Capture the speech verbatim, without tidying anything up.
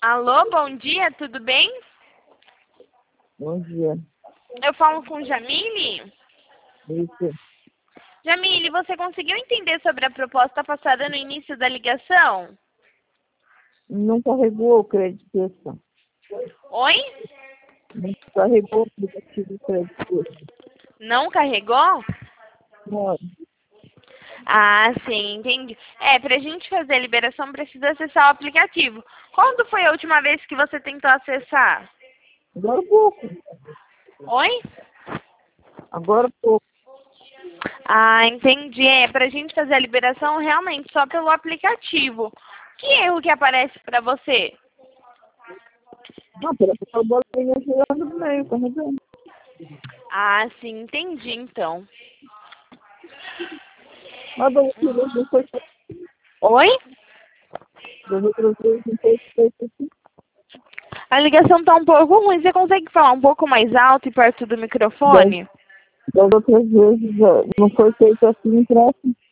Alô, bom dia, tudo bem? Bom dia. Eu falo com Jamile? Isso. Jamile, você conseguiu entender sobre a proposta passada no início da ligação? Não carregou o crédito extra. Oi? Não carregou o aplicativo do crédito extra. Não carregou? Não. Ah, sim, entendi. É, pra gente fazer a liberação precisa acessar o aplicativo. Quando foi a última vez que você tentou acessar? Agora há pouco. Oi? Agora há pouco. Ah, entendi. É, pra gente fazer a liberação realmente só pelo aplicativo. Que erro que aparece pra você? Não, pera, a bolinha chegando no meio, carregando. Ah, sim, entendi então. Mas da outra vez não foi Oi? das outras vezes não foi feito assim. A ligação tá um pouco ruim. Você consegue falar um pouco mais alto e perto do Das, microfone? das outras vezes eh, não foi feito assim, empréstimo.